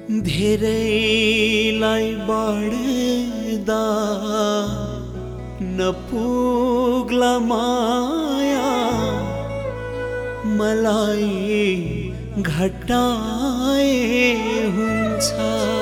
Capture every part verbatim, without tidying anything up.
धेरैलाई बढ्दा नपुग्ला माया मलाई घटाए हुन्छ।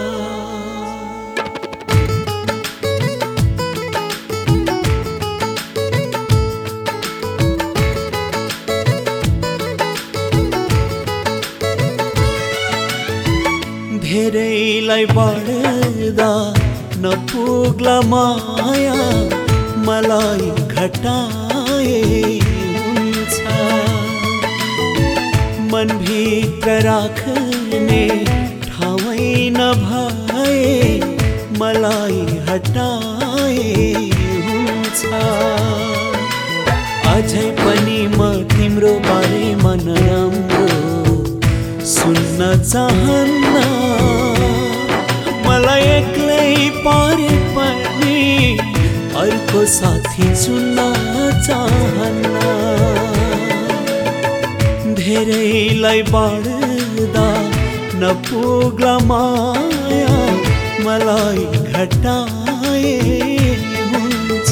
धेरैलाई बढ्दा नपुग्ला माया मलाई घटाए हुन्छ। मनभित्र राख्ने ठाउँै नभए मलाई हटाए हुन्छ। अझै पनि म तिम्रो बारेमा नराम्रो सुन्न चाहन्न। मलाई एक्लै पारे पनि अर्को साथी चुन्न चाहन्न। धेरैलाई बढ्दा नपुग्ला माया मलाई घटाए हुन्छ।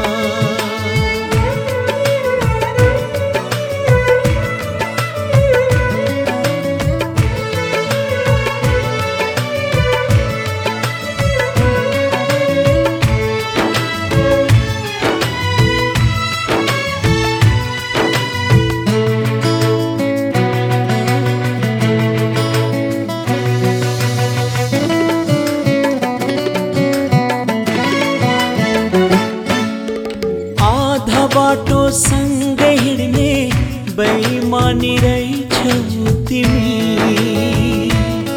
बाटो सँगै हिँड्ने बेइमानी रहेछौ तिमी।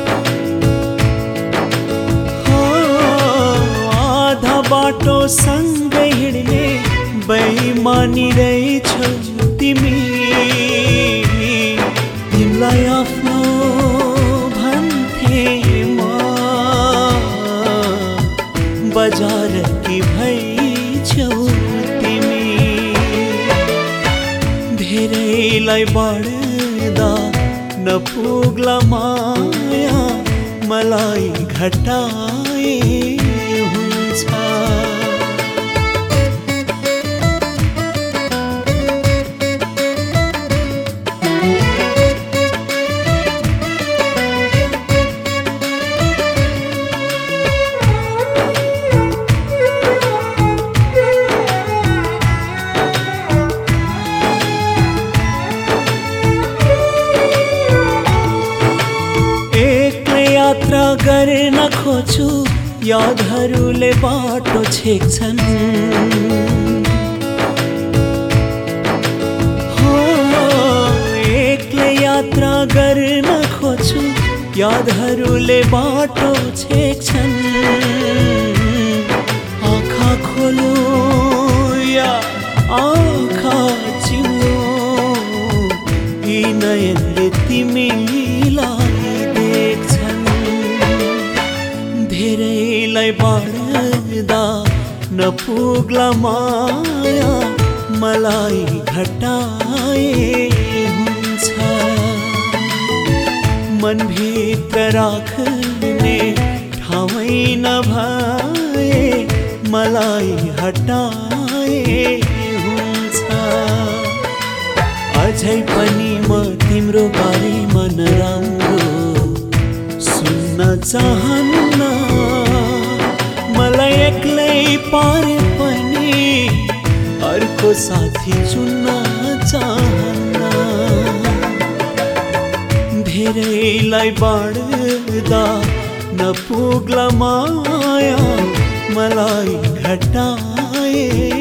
हो आधा बाटो सँगै हिँड्ने बेइमानी रहेछौ तिमी। तिमीलाई आफ्नो भन्थे म बजार कि भइछौ तिमी। धेरैलाई बढ्दा नपुग्ला माया मलाई घटाए हुन्छ। यात्रा गर्न खोज्छु यादहरूले बाटो छेक्छन्। हो एक्लै यात्रा गर्न खोज्छु यादहरूले बाटो छेक्छन्। आँखा खोलो या आँखा चिम्लो यी नयनले तिमीलाई धेरैलाई बढ्दा नपुग्ला माया मलाई घटाए हुन्छ। मनभित्र राख्ने ठाउँै नभए मलाई हटाए हुन्छ। अझै पनि म तिम्रो बारेमा नराम्रो सुन्न चाहन्न। मलाई एक्लै पारे पनि अर्को साथी चुन्न चाहन्न। धेरैलाई बढ्दा नपुग्ला माया मलाई घटाए